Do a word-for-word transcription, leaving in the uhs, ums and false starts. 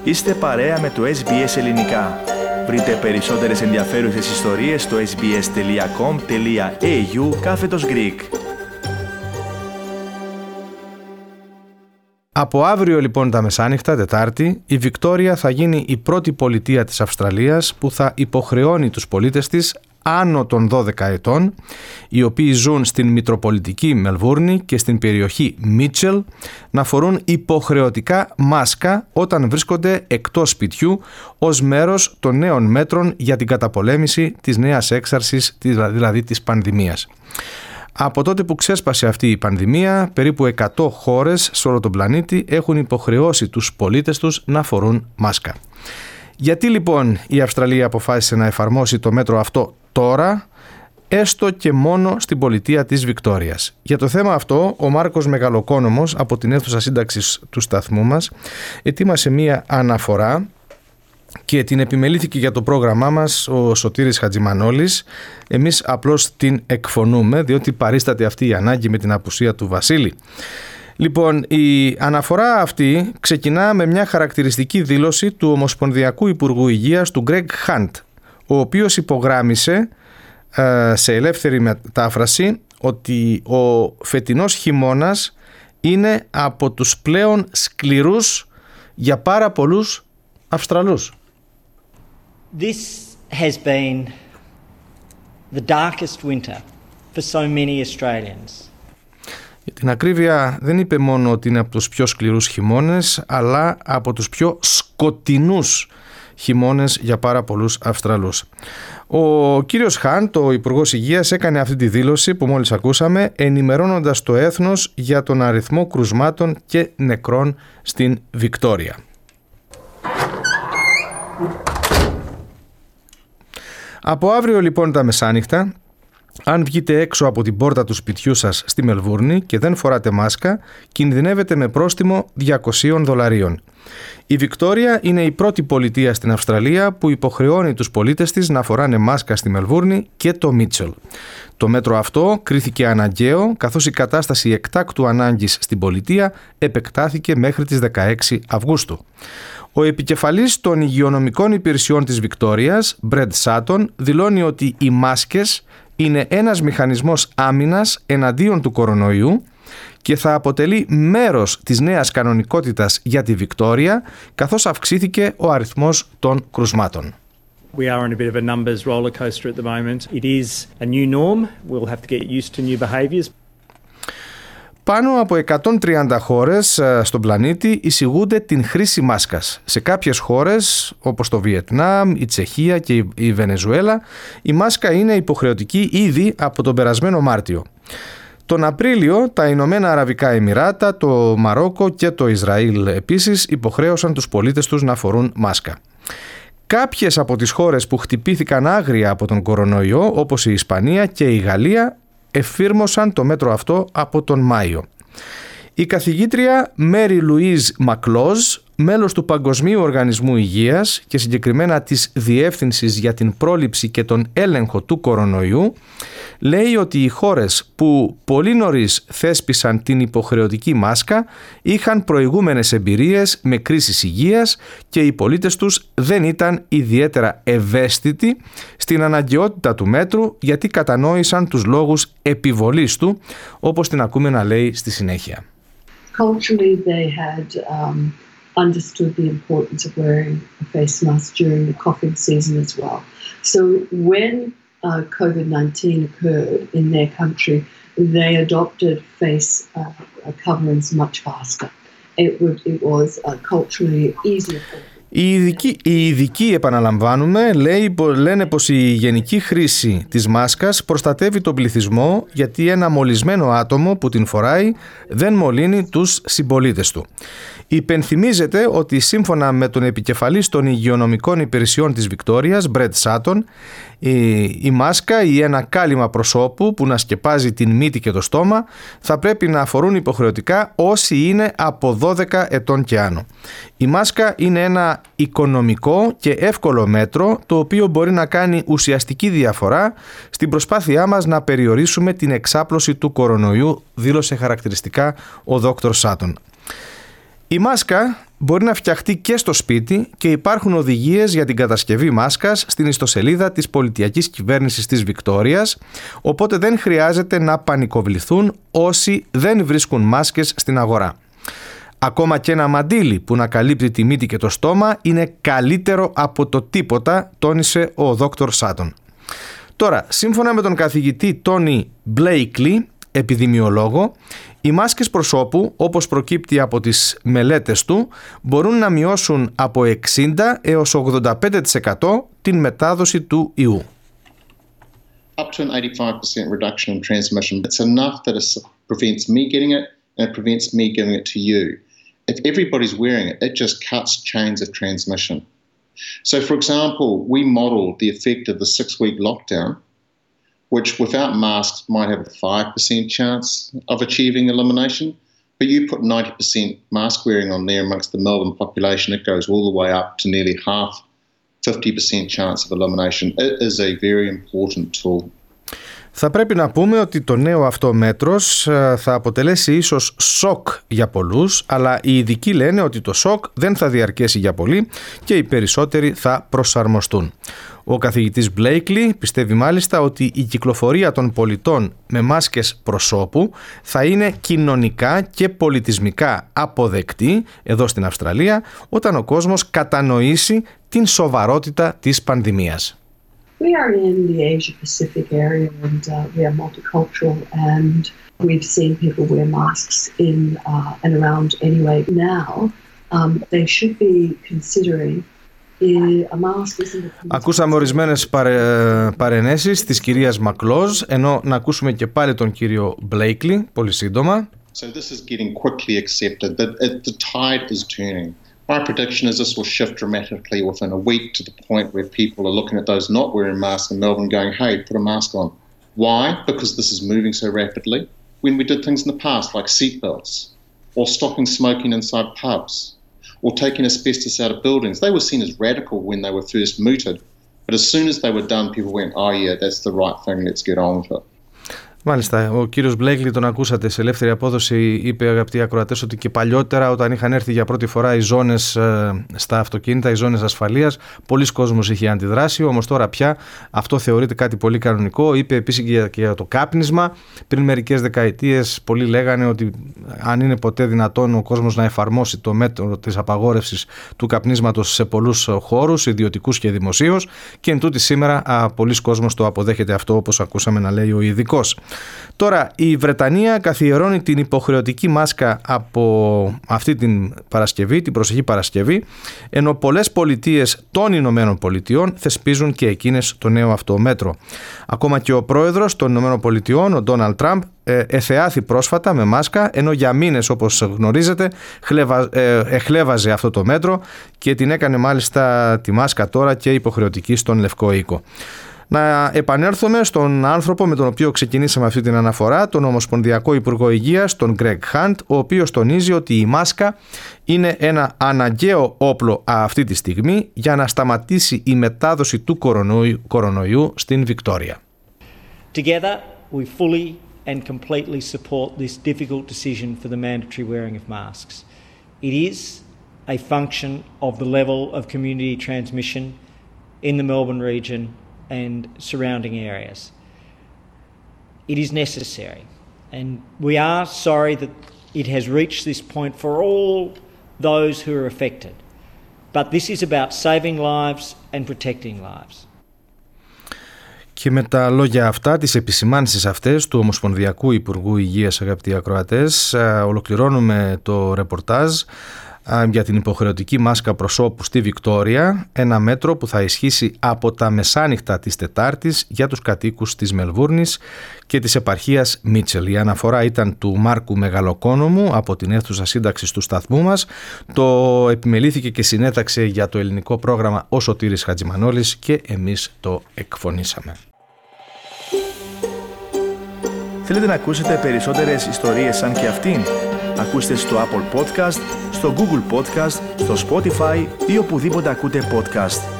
Είστε παρέα με το ες μπι ες Ελληνικά. Βρείτε περισσότερες ενδιαφέρουσες ιστορίες στο sbs.com.au κάθετος Greek. Από αύριο λοιπόν τα μεσάνυχτα, Τετάρτη, η Βικτόρια θα γίνει η πρώτη πολιτεία της Αυστραλίας που θα υποχρεώνει τους πολίτες της άνω των δώδεκα ετών, οι οποίοι ζουν στην Μητροπολιτική Μελβούρνη και στην περιοχή Μίτσελ, να φορούν υποχρεωτικά μάσκα όταν βρίσκονται εκτός σπιτιού ως μέρος των νέων μέτρων για την καταπολέμηση της νέας έξαρσης, δηλαδή της πανδημίας. Από τότε που ξέσπασε αυτή η πανδημία, περίπου εκατό χώρες σε όλο τον πλανήτη έχουν υποχρεώσει τους πολίτες τους να φορούν μάσκα. Γιατί λοιπόν η Αυστραλία αποφάσισε να εφαρμόσει το μέτρο αυτό τώρα, έστω και μόνο στην πολιτεία της Βικτόριας? Για το θέμα αυτό, ο Μάρκος Μεγαλοκόνομος από την αίθουσα σύνταξης του σταθμού μας ετοίμασε μία αναφορά και την επιμελήθηκε για το πρόγραμμά μας ο Σωτήρης Χατζημανόλης. Εμείς απλώς την εκφωνούμε, διότι παρίσταται αυτή η ανάγκη με την απουσία του Βασίλη. Λοιπόν, η αναφορά αυτή ξεκινά με μια χαρακτηριστική δήλωση του Ομοσπονδιακού Υπουργού Υγείας, του Greg Hunt, ο οποίος υπογράμμισε ε, σε ελεύθερη μετάφραση ότι ο φετινός χειμώνας είναι από τους πλέον σκληρούς για πάρα πολλούς Αυστραλούς. This has been the darkest winter for so many Australians. Για την ακρίβεια, δεν είπε μόνο ότι είναι από τους πιο σκληρούς χειμώνες, αλλά από τους πιο σκοτεινούς χειμώνες για πάρα πολλούς Αυστραλούς. Ο κύριος Χαντ, ο Υπουργός Υγείας, έκανε αυτή τη δήλωση που μόλις ακούσαμε, ενημερώνοντας το έθνος για τον αριθμό κρουσμάτων και νεκρών στην Βικτόρια. Από αύριο λοιπόν τα μεσάνυχτα, αν βγείτε έξω από την πόρτα του σπιτιού σας στη Μελβούρνη και δεν φοράτε μάσκα, κινδυνεύετε με πρόστιμο διακόσια δολαρίων. Η Βικτόρια είναι η πρώτη πολιτεία στην Αυστραλία που υποχρεώνει τους πολίτες της να φοράνε μάσκα στη Μελβούρνη και το Μίτσελ. Το μέτρο αυτό κρίθηκε αναγκαίο, καθώς η κατάσταση εκτάκτου ανάγκης στην πολιτεία επεκτάθηκε μέχρι τις δεκαέξι Αυγούστου. Ο επικεφαλής των υγειονομικών υπηρεσιών της Βικτόριας, Μπρεντ Σάτον, δηλώνει ότι οι μάσκες είναι ένας μηχανισμός άμυνας εναντίον του κορονοϊού και θα αποτελεί μέρος της νέας κανονικότητας για τη Βικτόρια, καθώς αυξήθηκε ο αριθμός των κρουσμάτων. We are on a bit of a numbers roller coaster at the moment. It is a new norm. We'll have to get used to new behaviours. Πάνω από εκατόν τριάντα χώρες στον πλανήτη εισηγούνται την χρήση μάσκας. Σε κάποιες χώρες, όπως το Βιετνάμ, η Τσεχία και η Βενεζουέλα, η μάσκα είναι υποχρεωτική ήδη από τον περασμένο Μάρτιο. Τον Απρίλιο, τα Ηνωμένα Αραβικά Εμιράτα, το Μαρόκο και το Ισραήλ επίσης υποχρέωσαν τους πολίτες τους να φορούν μάσκα. Κάποιες από τις χώρες που χτυπήθηκαν άγρια από τον κορονοϊό, όπως η Ισπανία και η Γαλλία, εφήρμοσαν το μέτρο αυτό από τον Μάιο. Η καθηγήτρια Μέρι Λουίζ Μακλόζ, μέλος του Παγκοσμίου Οργανισμού Υγείας και συγκεκριμένα της Διεύθυνσης για την Πρόληψη και τον Έλεγχο του Κορονοϊού, λέει ότι οι χώρες που πολύ νωρίς θέσπισαν την υποχρεωτική μάσκα είχαν προηγούμενες εμπειρίες με κρίσεις υγείας και οι πολίτες τους δεν ήταν ιδιαίτερα ευαίσθητοι στην αναγκαιότητα του μέτρου, γιατί κατανόησαν τους λόγους επιβολής του, όπως την ακούμε να λέει στη συνέχεια. Culturally, they had um, understood the importance of wearing a face mask during the coughing season as well. So when uh, covid nineteen occurred in their country, they adopted face uh, coverings much faster. It, would, it was uh, culturally easier for them. Οι ειδικοί, οι ειδικοί, επαναλαμβάνουμε, λέει, λένε πως η γενική χρήση της μάσκας προστατεύει τον πληθυσμό, γιατί ένα μολυσμένο άτομο που την φοράει δεν μολύνει τους συμπολίτες του. Υπενθυμίζεται ότι σύμφωνα με τον επικεφαλής των υγειονομικών υπηρεσιών της Βικτόριας, Μπρεντ Σάτον, η, η μάσκα ή ένα κάλυμα προσώπου που να σκεπάζει την μύτη και το στόμα θα πρέπει να αφορούν υποχρεωτικά όσοι είναι από δώδεκα ετών και άνω. Η μάσκα είναι ένα οικονομικό και εύκολο μέτρο, το οποίο μπορεί να κάνει ουσιαστική διαφορά στην προσπάθειά μας να περιορίσουμε την εξάπλωση του κορονοϊού, δήλωσε χαρακτηριστικά ο δόκτωρ Σάτον. Η μάσκα μπορεί να φτιαχτεί και στο σπίτι και υπάρχουν οδηγίες για την κατασκευή μάσκας στην ιστοσελίδα της πολιτιακής κυβέρνησης της Βικτόριας, οπότε δεν χρειάζεται να πανικοβληθούν όσοι δεν βρίσκουν μάσκες στην αγορά. Ακόμα και ένα μαντίλι που να καλύπτει τη μύτη και το στόμα είναι καλύτερο από το τίποτα, τόνισε ο δόκτωρ Σάτον. Τώρα, σύμφωνα με τον καθηγητή Τόνι Μπλέικλι, επιδημιολόγο, οι μάσκες προσώπου, όπως προκύπτει από τις μελέτες του, μπορούν να μειώσουν από εξήντα έως ογδόντα πέντε τοις εκατό την μετάδοση του ιού. Up to an eighty-five percent reduction in transmission. It's enough that it prevents me getting it and it prevents me giving it to you. If everybody's wearing it, it just cuts chains of transmission. So, for example, we modelled the effect of the six-week lockdown, which without masks might have a five percent chance of achieving elimination, but you put ninety percent mask wearing on there amongst the Melbourne population, it goes all the way up to nearly half, fifty percent chance of elimination. It is a very important tool. Θα πρέπει να πούμε ότι το νέο αυτό μέτρος θα αποτελέσει ίσως σοκ για πολλούς, αλλά οι ειδικοί λένε ότι το σοκ δεν θα διαρκέσει για πολύ και οι περισσότεροι θα προσαρμοστούν. Ο καθηγητής Μπλέικλι πιστεύει μάλιστα ότι η κυκλοφορία των πολιτών με μάσκες προσώπου θα είναι κοινωνικά και πολιτισμικά αποδεκτή εδώ στην Αυστραλία όταν ο κόσμος κατανοήσει την σοβαρότητα της πανδημίας. We are in the Asia Pacific area and uh, we are multicultural and we've seen people wear masks in uh, and around anyway. Now um, they should be considering a mask isn't a... Ακούσαμε ορισμένες παρε... παρενέσεις της κυρίας Μακλόζ, ενώ να ακούσουμε και πάλι τον κύριο Μπλέικλι, πολύ σύντομα. So this is getting quickly accepted, but it, the tide is turning. My prediction is this will shift dramatically within a week to the point where people are looking at those not wearing masks in Melbourne going, hey, put a mask on. Why? Because this is moving so rapidly. When we did things in the past like seatbelts or stopping smoking inside pubs or taking asbestos out of buildings, they were seen as radical when they were first mooted. But as soon as they were done, people went, oh yeah, that's the right thing, let's get on with it. Μάλιστα, ο κύριος Μπλέικλι, τον ακούσατε σε ελεύθερη απόδοση, είπε, αγαπητοί ακροατές, ότι και παλιότερα όταν είχαν έρθει για πρώτη φορά οι ζώνες ε, στα αυτοκίνητα, οι ζώνες ασφαλείας, πολλοί κόσμος είχε αντιδράσει, όμως τώρα πια αυτό θεωρείται κάτι πολύ κανονικό. Είπε επίσης και για, και για το κάπνισμα. Πριν μερικές δεκαετίες πολλοί λέγανε ότι αν είναι ποτέ δυνατόν ο κόσμος να εφαρμόσει το μέτρο της απαγόρευσης του καπνίσματος σε πολλούς χώρους, ιδιωτικούς και δημοσίους, και εν τούτη σήμερα α, πολλοί κόσμος το αποδέχεται αυτό, όπως ακούσαμε να λέει ο ειδικός. Τώρα, η Βρετανία καθιερώνει την υποχρεωτική μάσκα από αυτή την Παρασκευή, την προσεχή Παρασκευή, ενώ πολλές πολιτείες των Ηνωμένων Πολιτειών θεσπίζουν και εκείνες το νέο αυτό μέτρο. Ακόμα και ο πρόεδρος των Ηνωμένων Πολιτειών, ο Ντόναλντ Τραμπ, εθεάθη πρόσφατα με μάσκα, ενώ για μήνες, όπως γνωρίζετε, χλεβα, ε, εχλέβαζε αυτό το μέτρο και την έκανε μάλιστα τη μάσκα τώρα και υποχρεωτική στον Λευκό Οίκο. Να επανέλθουμε στον άνθρωπο με τον οποίο ξεκινήσαμε αυτή την αναφορά, τον Ομοσπονδιακό Υπουργό Υγείας, τον Greg Hunt, ο οποίος τονίζει ότι η μάσκα είναι ένα αναγκαίο όπλο αυτή τη στιγμή για να σταματήσει η μετάδοση του κορονοϊού, κορονοϊού στην Βικτόρια. Together we fully and completely support this difficult decision for the mandatory wearing of masks. It is a function of the level of community transmission in the Melbourne region and surrounding areas. It is necessary, and we are sorry that it has reached this point for all those who are affected. But this is about saving lives and protecting lives. Και με τα λόγια αυτά, τις επισημάνσεις αυτές του Ομοσπονδιακού Υπουργού Υγείας, αγαπητοί ακροατές, ολοκληρώνουμε το ρεπορτάζ για την υποχρεωτική μάσκα προσώπου στη Βικτόρια, ένα μέτρο που θα ισχύσει από τα μεσάνυχτα της Τετάρτης για τους κατοίκους της Μελβούρνης και της επαρχίας Μίτσελ. Η αναφορά ήταν του Μάρκου Μεγαλοκόνομου από την αίθουσα σύνταξης του σταθμού μας. Το επιμελήθηκε και συνέταξε για το ελληνικό πρόγραμμα ο Σωτήρης Χατζημανόλης και εμείς το εκφωνήσαμε. Θέλετε να ακούσετε περισσότερες ιστορίες σαν και αυτήν? Ακούστε στο Apple Podcast, στο Google Podcast, στο Spotify ή οπουδήποτε ακούτε podcast.